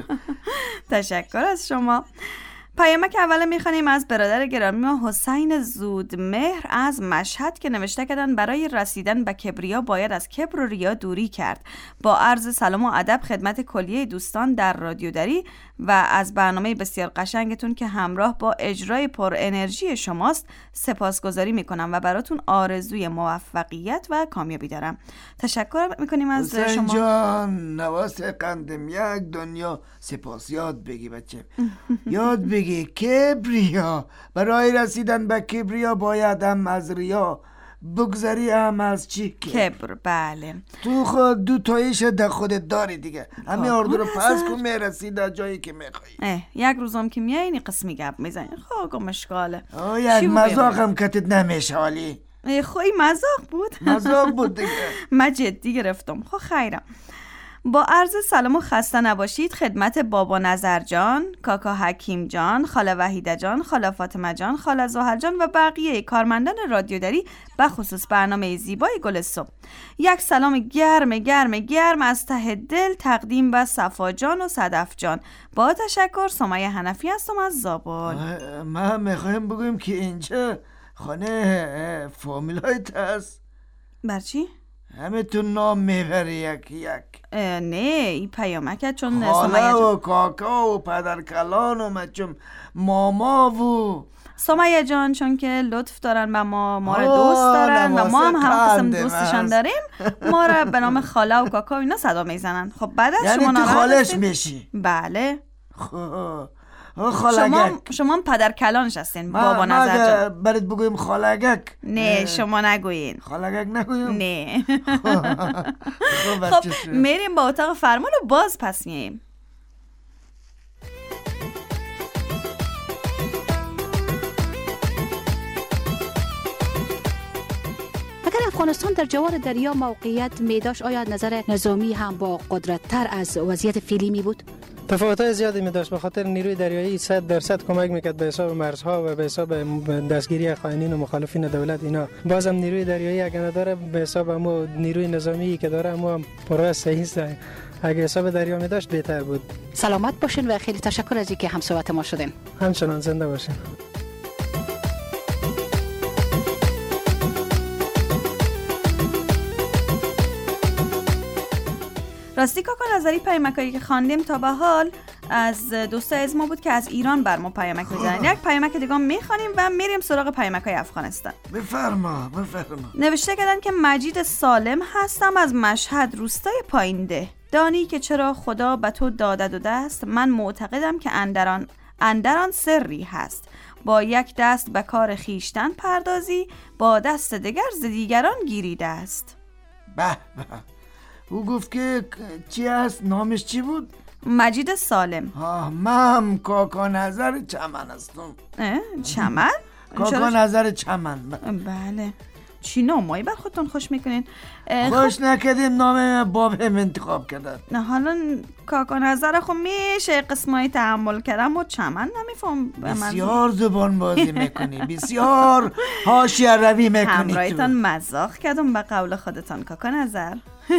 L: تشکر از شما. پیامک اول میخوانیم از برادر گرامی ما حسین زودمهر از مشهد که نوشته کردن برای رسیدن به کبریا باید از کبر و ریا دوری کرد. با عرض سلام و ادب خدمت کلیه دوستان در رادیو دری و از برنامه بسیار قشنگتون که همراه با اجرای پر انرژی شماست سپاسگزاری میکنم و براتون آرزوی موفقیت و کامیابی دارم. تشکر میکنیم از شما.
D: حسین جان نواس قندم یک دنیا سپاس. یاد بگی بچه. یاد بگی کبریا. برای رسیدن به کبریا باید هم از ریا بگذری هم از چی؟
L: کبر. بله
D: تو خود دو تایش در خودت داری دیگه. همه اردو رو پس کن میرسی در جایی که میخوایی.
L: یک روزم که میای این قسمی گپ میزنی. خب مشکاله
D: یک مزاق هم کتت نمیشه حالی.
L: خوی مزاق بود.
D: مزاق بود دیگه.
L: من جدی گرفتم. خب خیرم. با عرض سلام و خسته نباشید خدمت بابا نظر جان، کاکا حکیم جان، خاله وحیده جان، خاله فاطمه جان، خاله زحل جان و بقیه کارمندان رادیو دری به خصوص برنامه زیبای گل صبح. یک سلام گرم گرم گرم از ته دل تقدیم به صفا جان و صدف جان. با تشکر. سمیه حنفی هستم از زابل.
D: من میخوایم بگویم که اینجا خانه فامیلایت هست.
L: بر چی؟
D: همه تو نام میبری یک یک.
L: نه این پیامکه چون
D: خاله و کاکا و پدر کلان و مچم ماما و
L: سمیه جان چون که لطف دارن و ما ما رو دوست دارن و ما هم هم قسم دوستشان داریم ما رو به نام خاله و کاکا اینا صدا میزنن. خب بعد از
D: یعنی
L: شما
D: تو خالش میشی؟
L: بله.
D: خب
L: شما شما پدر کلانش هستین بابا نظر جان.
D: برات بگویم خالگک؟
L: نه شما نگوین.
D: خالگک نگویم؟
L: نه. خب میریم با اتاق فرمان و باز پس میاییم.
M: اگر افغانستان در جوار دریا موقعیت می داشت آیا نظر نظامی هم با قدرت تر از وضعیت فعلی می بود؟
N: تفاوت‌های زیادی می داشت، به خاطر نیروی دریایی صد درصد کمک میکرد به حساب مرزها و به حساب دستگیری خائنین و مخالفین دولت. اینا بازم نیروی دریایی اگر نداره به حساب ما نیروی نظامی که داره ما پرواز صحیح است. اگه حساب دریا می داشت بهتر بود.
M: سلامت باشین و خیلی تشکر از اینکه همصحبت ما شدین.
N: همچنان زنده باشین.
L: راستی کاکا نظری پیامکایی که خواندیم تا به حال از دوستای از ما بود که از ایران بر ما پیامک می‌زنن. یک پیامک دیگه می‌خوانیم و میریم سراغ پیامکای افغانستان.
D: بفرما بفرما.
L: نوشته کردن که مجید سالم هستم از مشهد، روستای پایینده. دانی که چرا خدا به تو داده و دست، من معتقدم که اندران اندران سری هست. با یک دست به کار خیشتن پردازی، با دست دیگر ز دیگران گیریده است.
D: به به. او گفت که چی هست؟ نامش چی بود؟
L: مجید سالم.
D: آه من کاکا نظر چمن هستم.
L: چمن؟
D: کاکا نظر چمن.
L: بله. چی نامایی بر خودتون خوش میکنین؟
D: خوش خب... نکردیم نام باب هم انتخاب کردن.
L: نه حالا کاکا نظر خب میشه قسمایی تحمل کردم و چمن نمیفهم.
D: بسیار زبان بازی میکنی، بسیار حاشیه روی میکنی.
L: همراهیتان مزاق کردم به قول خودتان کاکا نظر.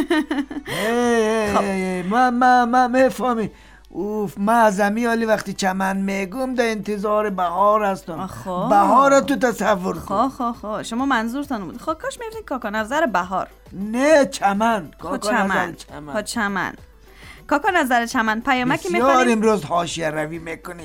D: ما ما ما میفهمی. اوف ما از امیالی وقتی چمن میگم در انتظار بهار هستم. بهار تو تصور کن.
L: خب خب خب شما منظورتان بود. خب کاش میفتین کاکا نظر بهار.
D: نه چمن.
L: کاکا نظر چمن. خب چمن. کاکا نظر چمن پیامکی میخوانیم.
D: بسیار امروز حاشیه روی میکنی.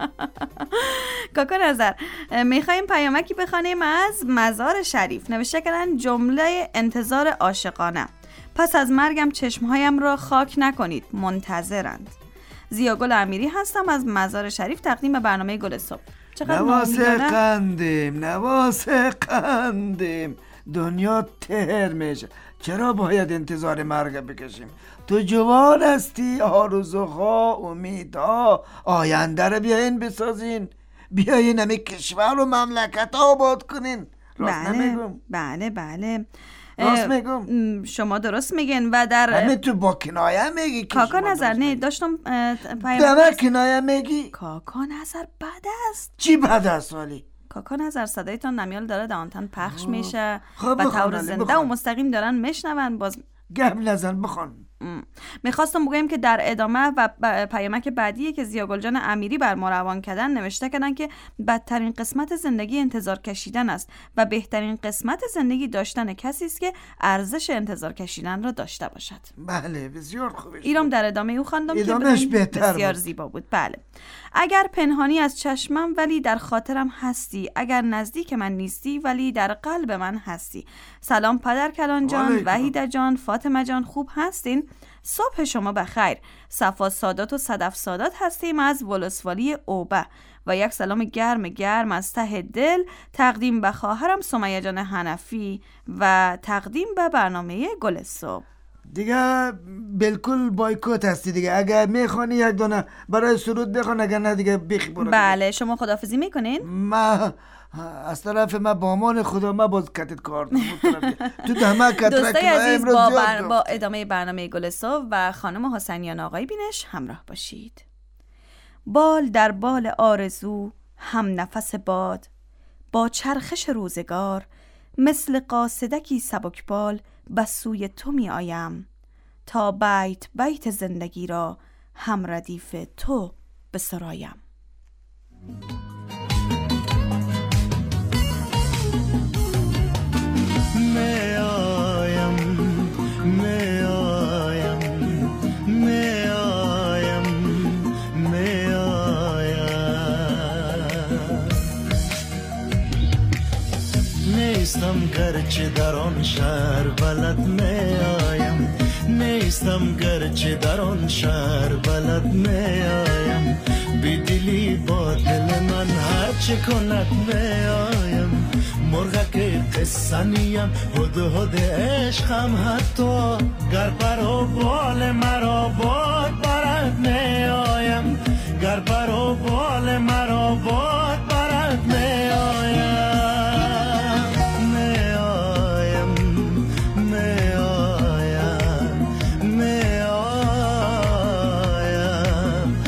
L: کاکا نظر میخوایم پیامکی بخوانیم از مزار شریف. نوشته کردن جمله انتظار عاشقانه. پس از مرگم چشمهایم را خاک نکنید، منتظرند. زیاگل امیری هستم از مزار شریف، تقدیم به برنامه گل صبح.
D: نواسه قندیم نواسه قندیم دنیا تهر میشه، چرا باید انتظار مرگ بکشیم؟ تو جوان هستی، آرزوها امیدها آینده رو بیاین بسازین، بیاین همه کشور و مملکت آباد کنین. راست
L: بله
D: نمیگم؟
L: بله بله
D: راست میگم؟
L: شما درست میگن و در
D: همه تو با کنایه میگی.
L: کاکا نظر نه داشتم
D: دمه کنایه میگی؟
L: کاکا نظر بد است.
D: چی بد است ولی؟
L: کاکا نظر صدایتان نمیال داره در آنتن پخش میشه
D: خب
L: و طور زنده بخون. و مستقیم دارن میشنون. باز
D: گپ نزن بخون.
L: میخواستم بگم که در ادامه و پیامک بعدی که زیاگل جان امیری بر ما روان کردن نوشته کردن که بدترین قسمت زندگی انتظار کشیدن است و بهترین قسمت زندگی داشتن کسی است که ارزش انتظار کشیدن را داشته باشد.
D: بله بسیار خوبه.
L: اینم در ادامه او خواندم که بسیار بود. زیبا بود. بله. اگر پنهانی از چشمم ولی در خاطرم هستی، اگر نزدیک من نیستی ولی در قلب من هستی. سلام پدر کلان جان، وحیده جان، فاطمه جان، خوب هستین؟ صبح شما بخیر. صفا سادات و صدف سادات هستیم از ولسوالی اوبه و یک سلام گرم گرم از ته دل تقدیم به خواهرم سمیه جان حنفی و تقدیم به برنامه گل صبح.
D: دیگه بالکل بایکوت هستی دیگه. اگر میخوانی یک دونه برای سرود بخوان، اگر نه دیگه بخی برو.
L: بله شما خداحافظی میکنین؟
D: ما از طرف ما با امان خدا ما باز کتت کار تو دمه کترک.
L: دوستای عزیز با, بر... با ادامه برنامه گل صبح و خانم حسینیان آقای بینش همراه باشید. بال در بال آرزو هم نفس باد، با چرخش روزگار مثل قاصدکی سبکبال به سوی تو می آیم، تا بیت بیت زندگی را هم ردیف تو بسرایم.
C: می آیم می آیم می آیم می آیم نیستم گرچه در آن شهر بلد می آیم نیستم گرچه در آن شهر بلد می آیم بی دلی با دل من هر چه کند می آیم مرغک قصنیم هد هد عشقم حتی گر پر و بال مرا باد برد می آیم گر پر و بال مرا باد برد می آیم می آیم می آیم می آیم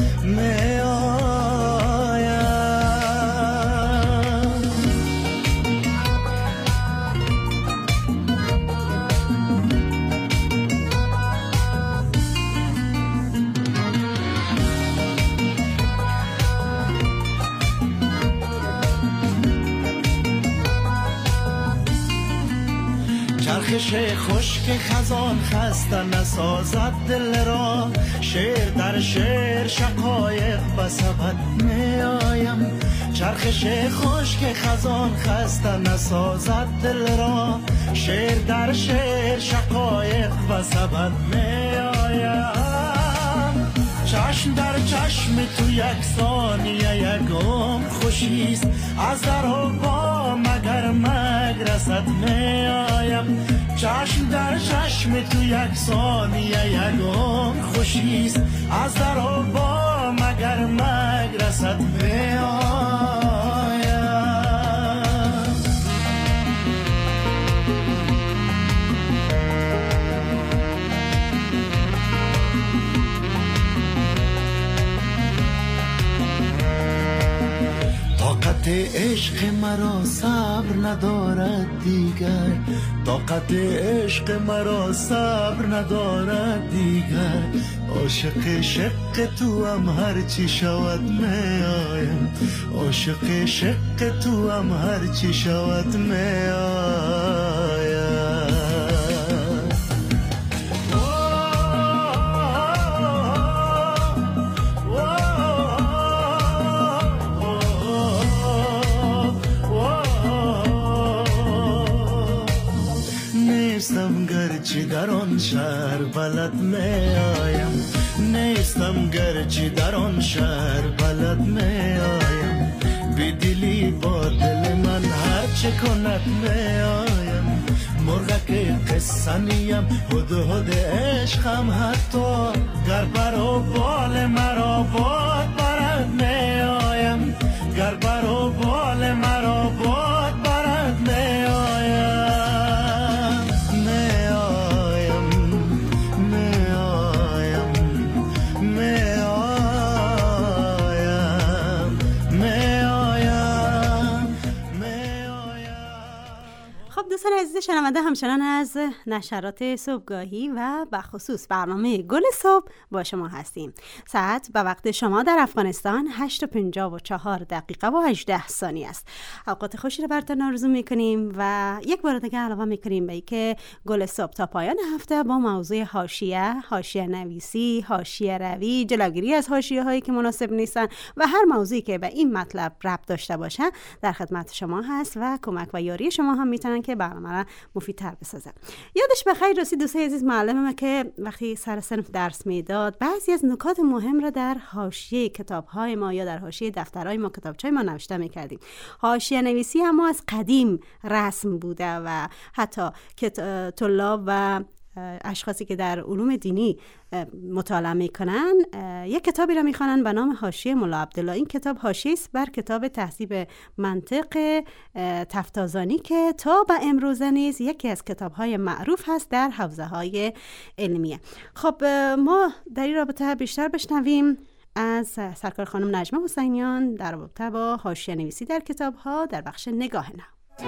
C: چرخش خشک خزان خسته نسازد دل را، شعر در شعر شقایق و سبد می آیم. چرخش خشک خزان خسته نسازد دل را، شعر در شعر شقایق و سبد می آیم. چشم در چشم تو یک ثانیه یکم خوشیست، از در و با مگر مگرست می آیم. چشم در چشم تو یک ثانیه یکم خوشیست، از در و با مگر مگرست می آیم. طاقت عشق مرا صبر ندارد دیگر، طاقت عشق مرا صبر ندارد دیگر. عاشق شق تو هم هر چی شود می آیم، عاشق شق تو هم هر چی شود می آیم. نیستم گرچه در آن شهر بلد می آیم، نیستم گرچه در آن شهر بلد می آیم. بی دلی با دل من هر چه کند می آیم. مرغک قصه نیم هد هد عشقم، حتی گر بر و بال مرا باد برد می آیم، گر بر و بال مرا باد برد می آیم.
F: دوستان عزیز شنونده، همچنان از نشرات صبحگاهی و بخصوص برنامه گل صبح با شما هستیم. ساعت به وقت شما در افغانستان هشت و پنجاه و چهار دقیقه و هجده ثانیه است. اوقات خوشی رو براتون آرزو میکنیم و یک بار دیگه علاوه میکنیم به اینکه گل صبح تا پایان هفته با موضوع حاشیه، حاشیه نویسی، حاشیه روی، جلوگیری از حاشیه هایی که مناسب نیستن و هر موضوعی که به این مطلب ربط داشته باشه در خدمت شما هست و کمک و یاری شما هم میتونن که برنامه را مفیدتر بسازه. یادش بخیر راستی دوستای عزیز معلمم که وقتی سر صنف درس میداد بعضی از نکات مهم را در حاشیه کتاب‌های ما یا در حاشیه دفترهای ما، کتابچه‌های ما نوشته می‌کردیم. حاشیه نویسی اما از قدیم رسم بوده و حتی که طلاب و اشخاصی که در علوم دینی مطالعه میکنن یک کتابی را میخوانن به نام حاشیه ملا عبدالله. این کتاب حاشیه است بر کتاب تهذیب منطق تفتازانی که تا به امروزه نیز یکی از کتاب‌های معروف هست در حوزه‌های علمیه. خب ما در این رابطه بیشتر بشنویم از سرکار خانم نجمه حسینیان در رابطه با حاشیه نویسی در کتاب‌ها در بخش نگاه نو.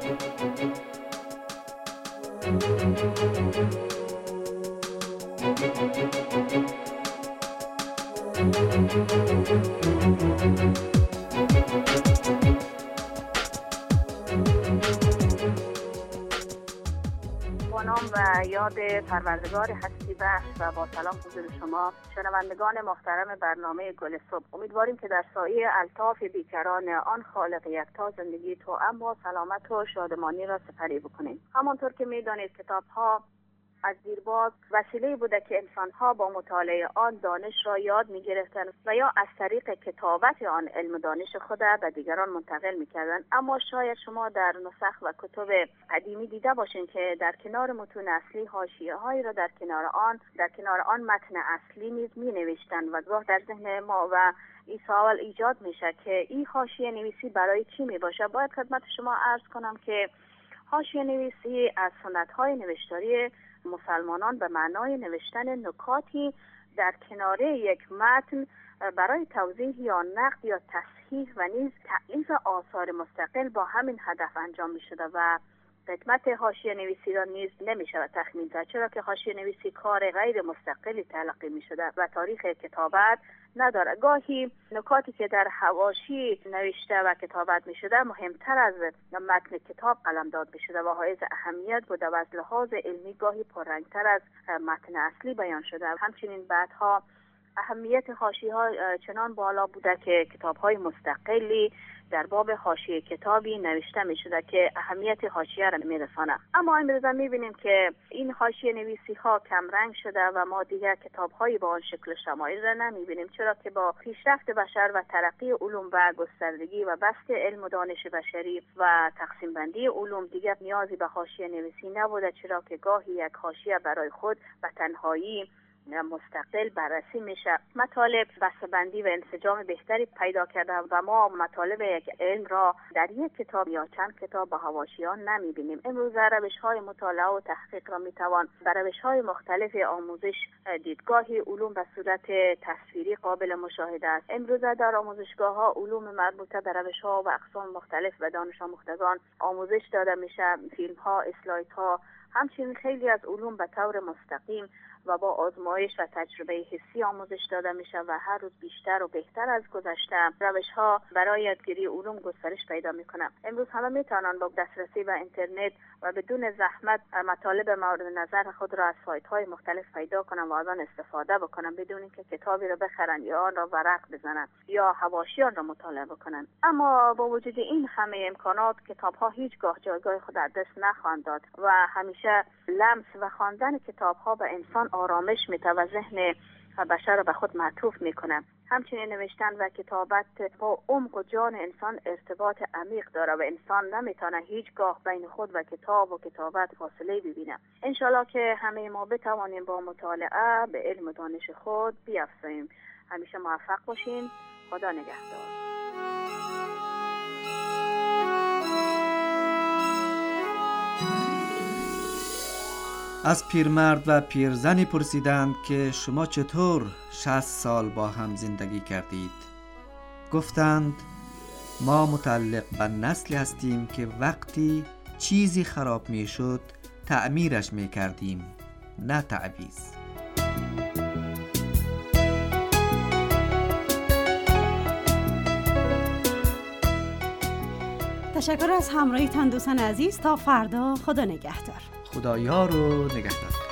O: با نام و یاد پروردگار هستی بخش و با سلام حضور شما شنوندگان محترم برنامه گل صبح، امیدواریم که در سایه الطاف بیکران آن خالق یکتا زندگی تو اما سلامت و شادمانی را سپری بکنیم. همانطور که می‌دانید کتاب‌ها از دیرباز وسیله بوده که انسان‌ها با مطالعه آن دانش را یاد می‌گرفتند و یا از طریق کتابت آن علم دانش خود به دیگران منتقل می‌کردند. اما شاید شما در نسخ و کتب قدیمی دیده باشین که در کنار متون اصلی حاشیه‌هایی را در کنار آن در کنار آن متن اصلی نیز می‌نوشتند و گاه در ذهن ما و این سوال ایجاد میشه که این حاشیه نویسی برای چی میباشه. باید خدمت شما عرض کنم که حاشیه نویسی از سنت‌های نوشتاری مسلمانان به معنای نوشتن نکاتی در کناره یک متن برای توضیح یا نقد یا تصحیح و نیز تألیف آثار مستقل با همین هدف انجام می شده و قدمت حاشیه نویسی را نیز نمی‌شود تخمین زد، چرا که حاشیه نویسی کار غیر مستقلی تلقی می‌شده و تاریخ کتابت نداره. گاهی نکاتی که در حواشی نوشته و کتابت می‌شده مهمتر از متن کتاب قلمداد می‌شده و حائز اهمیت بوده و از لحاظ علمی گاهی پررنگتر از متن اصلی بیان شده. همچنین بعدها اهمیت حاشیه‌ها چنان بالا بوده که کتاب‌های مستقلی در باب حاشیه کتابی نوشته می شده که اهمیت حاشیه را می رسانه. اما امروزه می بینیم که این حاشیه نویسی ها کم رنگ شده و ما دیگر کتاب هایی با آن شکل شمایل را نمی بینیم، چرا که با پیشرفت بشر و ترقی علوم و گستردگی و بسط علم و دانش بشری و تقسیم بندی علوم دیگر نیازی به حاشیه نویسی نبوده، چرا که گاهی یک حاشیه برای خود و تنهایی مستقل بررسی میشه. مطالب بسته‌بندی و انسجام بهتری پیدا کرده و ما مطالب یک علم را در یک کتاب یا چند کتاب به حواشیان نمیبینیم. امروز روش‌های مطالعه و تحقیق را میتوان به روش‌های مختلف آموزش دیدگاهی علوم به صورت تصویری قابل مشاهده است. امروز در آموزشگاه‌ها علوم مربوطه به روش‌ها و اقسام مختلف به دانش آموختگان آموزش داده میشه. فیلم‌ها، اسلایدها، همچنین خیلی از علوم به طور مستقیم و با آزمایش و تجربه حسی آموزش داده میشه و هر روز بیشتر و بهتر از گذشته روش‌ها برای یادگیری علوم گسترش پیدا میکنه. امروز همه میتونن با دسترسی به اینترنت و بدون زحمت مطالب مورد نظر خود را از سایت‌های مختلف پیدا کنن و از آن استفاده بکنن بدون اینکه کتابی را بخرن یا آن را ورق بزنن یا حواشی آن را مطالعه بکنن. اما با وجود این همه امکانات کتاب‌ها هیچگاه جایگاه خود در دست نخواهند داد و همیشه لمس و خواندن کتاب‌ها به انسان آرامش میده و ذهن بشر را به خود معطوف میکنه. همچنین نوشتن و کتابت با عمق و جان انسان ارتباط عمیق داره و انسان نمیتونه هیچگاه بین خود و کتاب و کتابت فاصله ببینه. انشالله که همه ما بتوانیم با مطالعه به علم و دانش خود بیافزاییم. همیشه موفق باشین. خدا نگهدار.
E: از پیرمرد و پیرزنی پرسیدند که شما چطور شصت سال با هم زندگی کردید؟ گفتند ما متعلق به نسلی هستیم که وقتی چیزی خراب می شد تعمیرش می کردیم، نه تعویض.
F: تشکر از همراهیتان دوستان عزیز. تا فردا، خدا نگهدار.
E: خدایار و نگهدار.